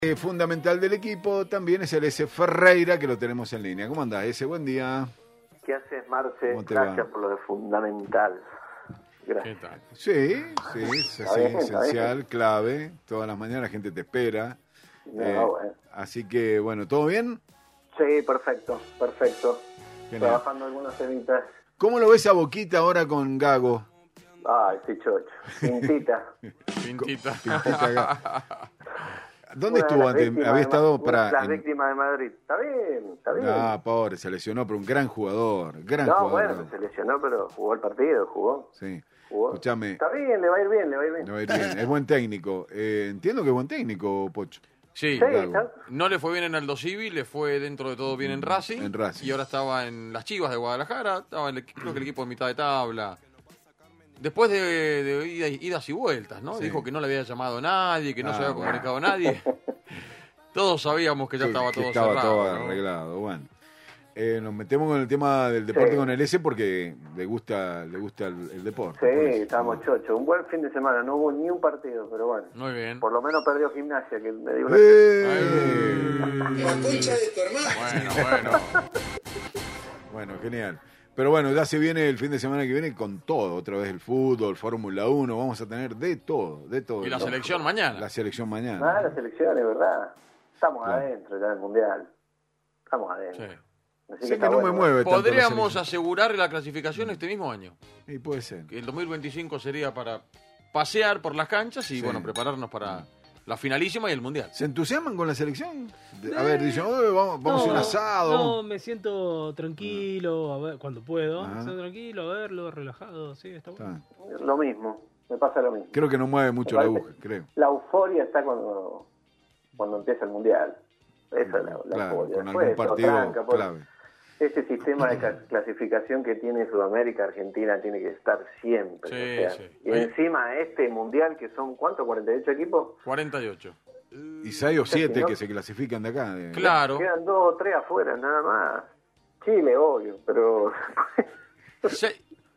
Fundamental del equipo también es el S. Ferreira, que lo tenemos en línea. ¿Cómo andás, S? Buen día. ¿Qué haces, Marce? ¿Cómo te Gracias va? por lo de fundamental. Gracias. ¿Qué tal? Sí, es Está así, bien, esencial, clave. Todas las mañanas la gente te espera. No, bueno. Así que, bueno, ¿todo bien? Sí, perfecto. Genial. Trabajando algunas temitas. ¿Cómo lo ves a Boquita ahora con Gago? Ay, sí, chocho. Pintita. Pintita. Pintita Gago. ¿Dónde Una de estuvo las antes? víctimas Había de estado Ma- para... Las víctimas de Madrid. Está bien. Ah, pobre, se lesionó, pero un gran jugador. Gran No, jugador. bueno, se lesionó, pero jugó el partido, Sí. jugó. Escúchame. Está bien, le va a ir bien. Le va a ir bien. Es buen técnico. Entiendo que es buen técnico, Pocho. Sí, Sí, Gago. está. no le fue bien en Aldo Civi, le fue dentro de todo bien en Racing. En Racing. Y ahora estaba en las Chivas de Guadalajara, estaba creo que el equipo de mitad de tabla. Después de idas y vueltas, ¿no? Sí. Dijo que no le había llamado nadie, que no se había bueno. comunicado nadie. Todos sabíamos que ya estaba todo estaba cerrado. todo ¿no? arreglado. Bueno, nos metemos con el tema del deporte Sí. con el S porque le gusta el deporte. Sí, por eso. estamos chocho. Un buen fin de semana. No hubo ni un partido, pero bueno. Muy bien. Por lo menos perdió Gimnasia, que me dio una... ¡Eh! Bueno. Bueno, genial. Pero bueno, ya se viene el fin de semana que viene con todo. Otra vez el fútbol, Fórmula 1, vamos a tener de todo. Y la selección mañana. La selección mañana. Ah, la selección, es verdad. Estamos Claro. adentro ya del Mundial. Estamos adentro. Sí. Así Sé está que no bueno. me mueve tanto la Podríamos selección. asegurar la clasificación este mismo año. Y puede ser. Que el 2025 sería para pasear por las canchas y Sí. bueno, prepararnos para la finalísima y el Mundial. ¿Se entusiasman con la selección? A ver, dicen, vamos a hacer un asado. No, me siento tranquilo, a ver, cuando puedo. Ajá. Me siento tranquilo, a verlo, relajado, sí, está Está bueno. bien. Lo mismo, me pasa lo mismo. Creo que no mueve mucho la Me parece- aguja, creo. La euforia está cuando empieza el Mundial. Esa es la Claro, euforia. con Después algún todo partido tranca, porque clave. Este sistema de clasificación que tiene Sudamérica, Argentina, tiene que estar siempre. Sí, o sea, sí. Y encima este Mundial, que son, ¿cuánto? ¿48 equipos? 48. Y 6 o 7 ¿no? que se clasifican de acá. Claro. Quedan 2 o 3 afuera, nada más. Chile, obvio, pero... Se-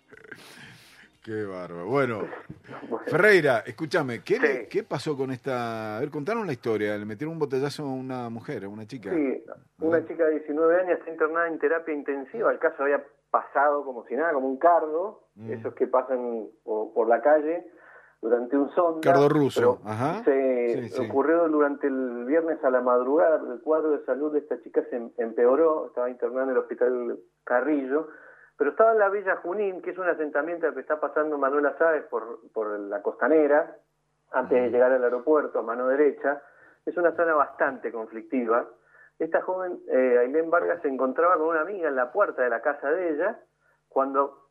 Qué bárbaro. Bueno, Bueno. Ferreira, escúchame, Sí. ¿qué pasó con esta...? A ver, contaron la historia. Le metieron un botellazo a una mujer, a una chica. Sí, una chica de 19 años está internada en terapia intensiva. El caso había pasado como si nada, como un cardo, esos que pasan por la calle durante un sonda. Cardo ruso, pero ajá. Se Sí. ocurrió durante el viernes a la madrugada, porque el cuadro de salud de esta chica se empeoró, estaba internada en el hospital Carrillo, pero estaba en la Villa Junín, que es un asentamiento al que está pasando Manuela Sáez por la costanera, antes de llegar al aeropuerto, a mano derecha. Es una zona bastante conflictiva. Esta joven, Ailén Vargas, se encontraba con una amiga en la puerta de la casa de ella, cuando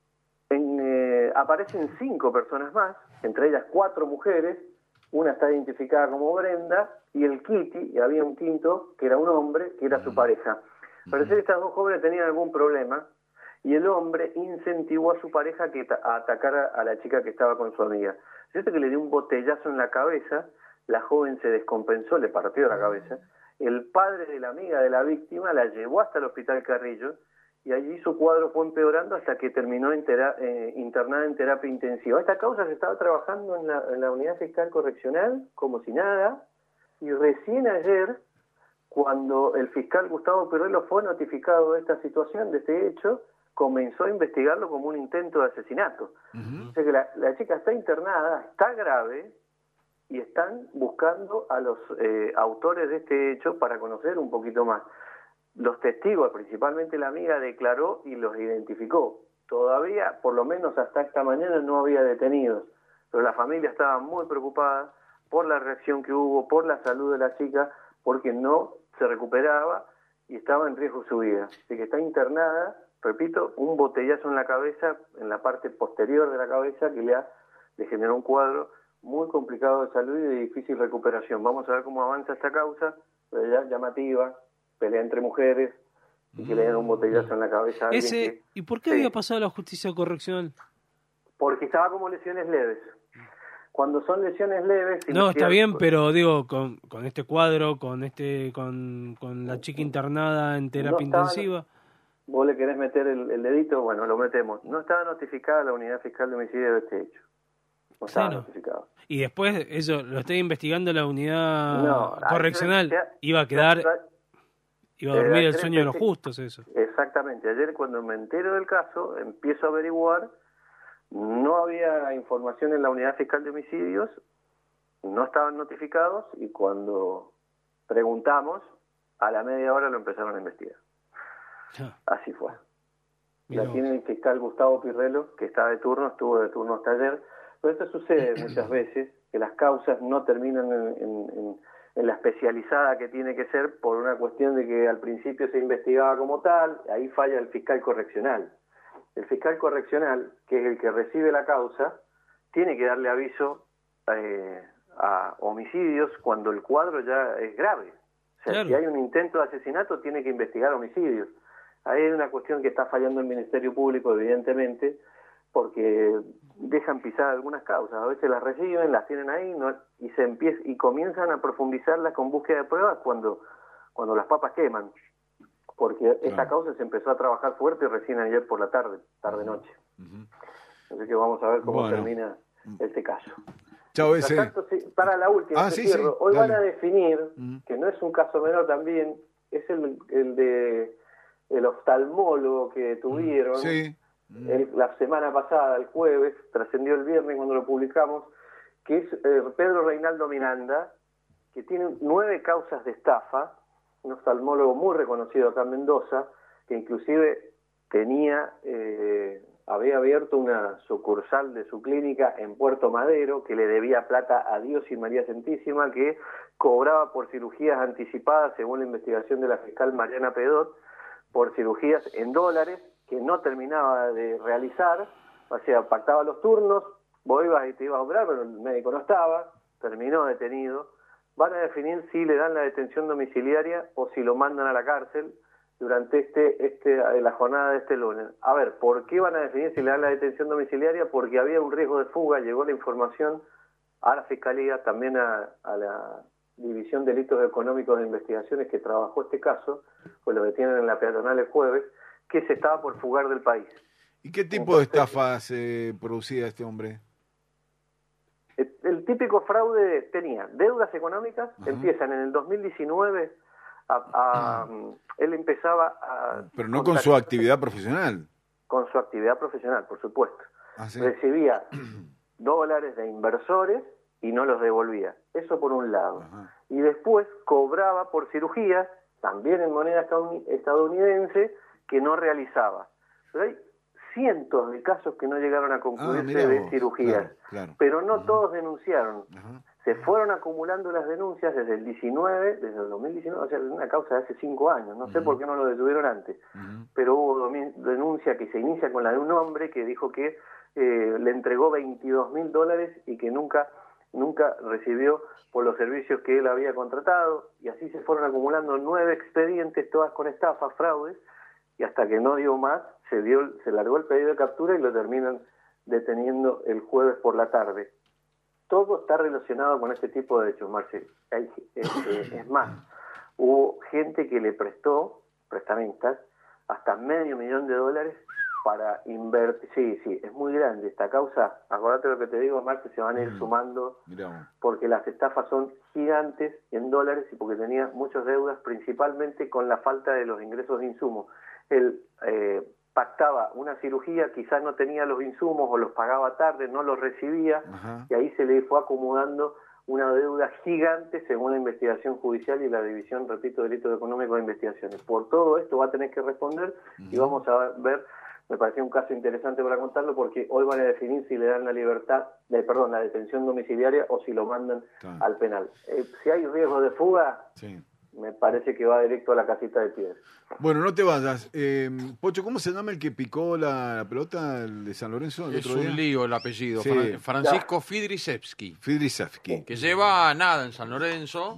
aparecen 5 personas más, entre ellas 4 mujeres, una está identificada como Brenda, y el Kitty, y había un quinto, que era un hombre, que era su pareja. Parece que estas 2 jóvenes tenían algún problema, y el hombre incentivó a su pareja a atacar a la chica que estaba con su amiga. Fíjate que le dio un botellazo en la cabeza, la joven se descompensó, le partió la cabeza. El padre de la amiga de la víctima la llevó hasta el hospital Carrillo y allí su cuadro fue empeorando hasta que terminó internada en terapia intensiva. Esta causa se estaba trabajando en la unidad fiscal correccional como si nada, y recién ayer, cuando el fiscal Gustavo Pirrello fue notificado de esta situación, de este hecho, comenzó a investigarlo como un intento de asesinato. O sea que la chica está internada, está grave, y están buscando a los autores de este hecho para conocer un poquito más. Los testigos, principalmente la amiga, declaró y los identificó. Todavía, por lo menos hasta esta mañana, no había detenidos, pero la familia estaba muy preocupada por la reacción que hubo, por la salud de la chica, porque no se recuperaba y estaba en riesgo su vida. Así que está internada, repito, un botellazo en la cabeza, en la parte posterior de la cabeza, que le generó un cuadro muy complicado de salud y de difícil recuperación. Vamos a ver cómo avanza esta causa, pero ya llamativa, pelea entre mujeres, y que le den un botellazo en la cabeza a alguien ¿Y por qué Sí. había pasado la justicia correccional? porque estaba como lesiones leves. Cuando son lesiones leves... No, está bien, pero pero digo, con este cuadro, con la chica internada en terapia estaba- intensiva. Vos le querés meter el dedito, bueno, lo metemos. No estaba notificada la unidad fiscal de homicidio de este hecho. No estaban Sí, no. notificados. Y después, eso, lo está investigando la unidad No, correccional. ayer- Iba a quedar, iba a dormir el ayer sueño de los empecé- justos, eso. Exactamente. Ayer, cuando me entero del caso, empiezo a averiguar. No había información en la unidad fiscal de homicidios, no estaban notificados, y cuando preguntamos, a la media hora lo empezaron a investigar. Así fue. Mirá La vos. tiene el fiscal Gustavo Pirrelo, que está de turno, estuvo de turno hasta ayer. Pero esto sucede muchas veces, que las causas no terminan en la especializada que tiene que ser, por una cuestión de que al principio se investigaba como tal. Ahí falla el fiscal correccional. El fiscal correccional, que es el que recibe la causa, tiene que darle aviso a homicidios cuando el cuadro ya es grave. O sea, Claro. si hay un intento de asesinato, tiene que investigar homicidios. Ahí hay una cuestión que está fallando el Ministerio Público, evidentemente, porque dejan pisar algunas causas. A veces las reciben, las tienen ahí, y comienzan a profundizarlas con búsqueda de pruebas cuando las papas queman. Porque esta causa se empezó a trabajar fuerte recién ayer por la tarde-noche. Así que vamos a ver cómo termina este caso. Chao, Mientras ese. tanto, para la última, Sí, cierro. sí, Hoy dale. van a definir, que no es un caso menor también, es el de el oftalmólogo que tuvieron Sí. la semana pasada, el jueves, trascendió el viernes cuando lo publicamos, que es Pedro Reinaldo Miranda, que tiene 9 causas de estafa, un oftalmólogo muy reconocido acá en Mendoza, que inclusive había abierto una sucursal de su clínica en Puerto Madero, que le debía plata a Dios y María Santísima, que cobraba por cirugías anticipadas, según la investigación de la fiscal Mariana Pedot, por cirugías en dólares, que no terminaba de realizar. O sea, pactaba los turnos, vos ibas y te ibas a operar, pero el médico no estaba, terminó detenido. Van a definir si le dan la detención domiciliaria o si lo mandan a la cárcel durante la jornada de este lunes. A ver, ¿por qué van a definir si le dan la detención domiciliaria? Porque había un riesgo de fuga, llegó la información a la Fiscalía, también a la División de Delitos Económicos de Investigaciones que trabajó este caso, pues lo detienen en la peatonal el jueves, que se estaba por fugar del país. ¿Y qué tipo de estafas producía este hombre? El típico fraude tenía deudas económicas. Empiezan en el 2019, él empezaba a... Pero no con su actividad profesional. Con su actividad profesional, por supuesto. ¿Sí? Recibía dólares de inversores y no los devolvía. Eso por un lado. Y después cobraba por cirugías, también en moneda estadounidense, que no realizaba. Pero hay cientos de casos que no llegaron a concluirse de cirugías, claro. pero no todos denunciaron. Se fueron acumulando las denuncias desde el 2019, o sea, una causa de hace 5 años, no sé por qué no lo detuvieron antes, pero hubo denuncia que se inicia con la de un hombre que dijo que le entregó $22,000 y que nunca recibió por los servicios que él había contratado, y así se fueron acumulando 9 expedientes, todas con estafas, fraudes, y hasta que no dio más, se largó el pedido de captura y lo terminan deteniendo el jueves por la tarde. Todo está relacionado con este tipo de hechos, Marcel. Es más, hubo gente que le prestó, prestamistas, hasta $500,000 para invertir. Sí, es muy grande esta causa. Acordate lo que te digo, Marcel, se van a ir sumando, porque las estafas son gigantes en dólares y porque tenía muchas deudas, principalmente con la falta de los ingresos de insumos. Él pactaba una cirugía, quizás no tenía los insumos o los pagaba tarde, no los recibía, y ahí se le fue acumulando una deuda gigante según la investigación judicial y la división, repito, de delitos económicos de investigaciones. Por todo esto va a tener que responder y vamos a ver, me pareció un caso interesante para contarlo, porque hoy van a definir si le dan la la detención domiciliaria o si lo mandan al penal. Si hay riesgo de fuga, me parece que va directo a la casita de piedra. Bueno, no te vayas. Pocho, ¿cómo se llama el que picó la pelota, el de San Lorenzo? Es un lío el apellido. Sí. Francisco Fidrisevski. Que lleva nada en San Lorenzo.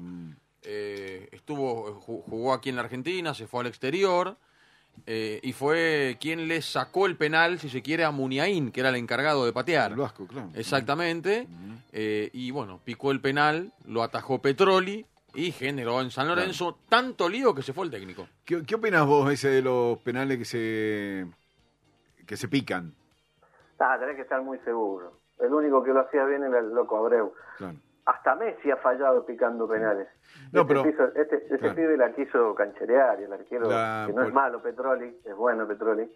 Jugó aquí en la Argentina, se fue al exterior. Y fue quien le sacó el penal, si se quiere, a Muniain, que era el encargado de patear. El Vasco, claro. Exactamente. Y bueno, picó el penal, lo atajó Petroli y generó en San Lorenzo tanto lío que se fue el técnico. ¿Qué opinas vos ese de los penales que se pican? Tenés que estar muy seguro. El único que lo hacía bien era el Loco Abreu. Claro. Hasta Messi ha fallado picando penales. No, pero- Ese claro. pibe la quiso cancherear, y el arquero, que no es por- malo Petroli, es bueno Petroli,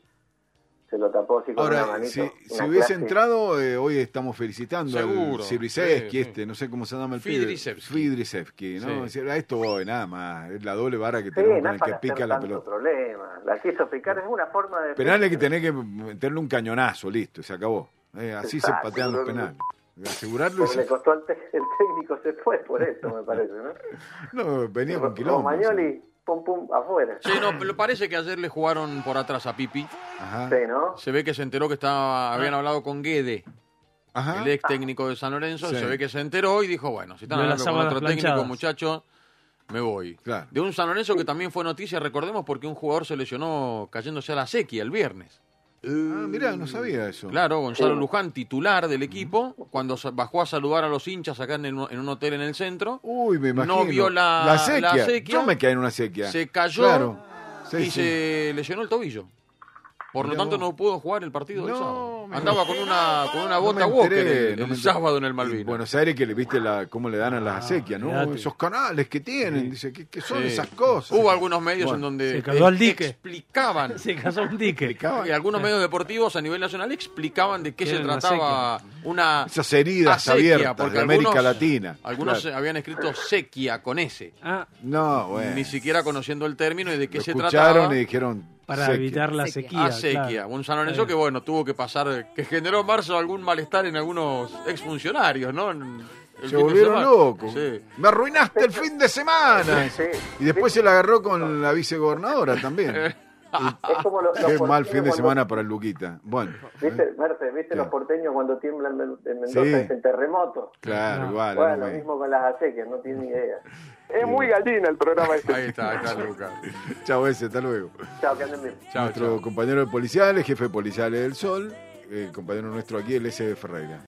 se lo tapó así con una Ahora, manito. si una hubiese clase. entrado, hoy estamos felicitando Seguro. al Sibrisevski, Sí, sí. no sé cómo se llama el pibe. Fidrisevski. Fidrisevski, ¿no? Sí. A esto voy, nada más. Es la doble vara que Sí, tenemos no con es el para que hacer pica la tanto pelota. problema. La quiso picar, es una forma de... Penal hay que tener que meterle un cañonazo, listo, se acabó. Así Exacto, se patean los pero- penales. Asegurarlo y Porque le costó el técnico se fue por esto, me parece, ¿no? No, venía con quilombo. Romagnoli, pum, pum, afuera. Sí, no, pero parece que ayer le jugaron por atrás a Pipi. Ajá. Sí, ¿no? Se ve que se enteró que habían hablado con Guede, Ajá. el ex técnico de San Lorenzo. Sí. Se ve que se enteró y dijo, bueno, si están Vio las hablando con sábanas otro técnico, planchadas. muchachos, me voy. Claro. De un San Lorenzo que también fue noticia, recordemos, porque un jugador se lesionó cayéndose a la sequía el viernes. Ah, mirá, no sabía eso. Claro, Gonzalo Sí. Luján, titular del equipo, cuando bajó a saludar a los hinchas acá en un hotel en el centro, Uy, me imagino. no vio la sequía. sequía. Yo me quedé en una sequía. se cayó Claro. Sí, y sí. se lesionó el tobillo. Por lo Mirá tanto, vos. no pudo jugar el partido del No, sábado. mirá. Andaba con una No bota me Walker enteré, el no me enteré. sábado en el En Malvinas. Buenos Aires, que le viste cómo le dan a las acequias, ¿no? olvidate. Esos canales que tienen. Dice, ¿qué son Sí. esas cosas? Hubo algunos medios Bueno, en donde se cayó al dique. explicaban. Se casó un dique. Y algunos medios deportivos a nivel nacional explicaban de qué se Era una trataba una Esas heridas acequia, abiertas porque de América algunos- Latina. Algunos Claro. habían escrito sequía con S, Ah, No, bueno. ni siquiera conociendo el término y de qué Lo se escucharon trataba. y dijeron. para sequía. evitar la sequía. A sequía, claro. un San Lorenzo que bueno, tuvo que pasar, que generó en marzo algún malestar en algunos exfuncionarios, ¿no? El fin Se de volvieron semana. locos. Sí. Me arruinaste el fin de semana. Sí. Y después se la agarró con la vicegobernadora también. Es como los Qué mal porteños fin de cuando- semana para el Luquita. Bueno, ¿Viste, Merce, ¿viste Claro. los porteños cuando tiemblan en Mendoza? Sí. Es el terremoto. claro, No. igual. Bueno, no lo me- mismo con las acequias, no tiene ni idea. Es muy gallina el programa este. Ahí está Lucas. Chao, ese, hasta luego. Chao, que anden bien. Chao, Nuestro chao. compañero de policiales, jefe de policiales del Sol, compañero nuestro aquí, el S. Ferreira.